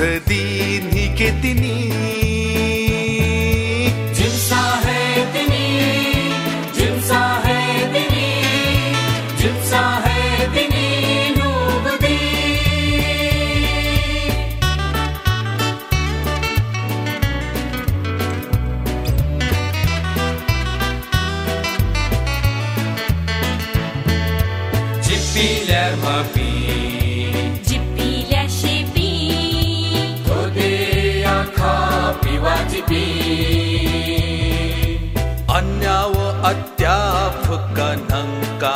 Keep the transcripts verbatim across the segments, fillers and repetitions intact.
दिन ही के तिनी जिम्सा है तिनी जिम्सा है तिनी जिम्सा है तिनी नुबदी जिपिल्यार मापी अन्याव अत्याफुक नंका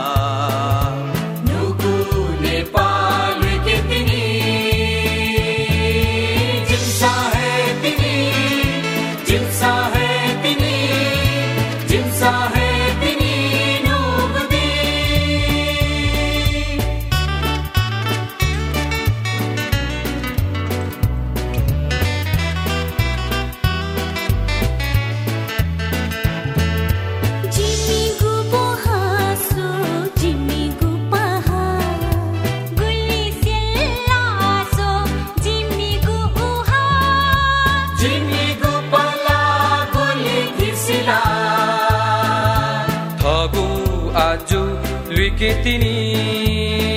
नुगु नेपाल के तिनी जिम्सा है तिनी जिम्सा है तिनी जिम्सा है तिनी नुबदी Ketini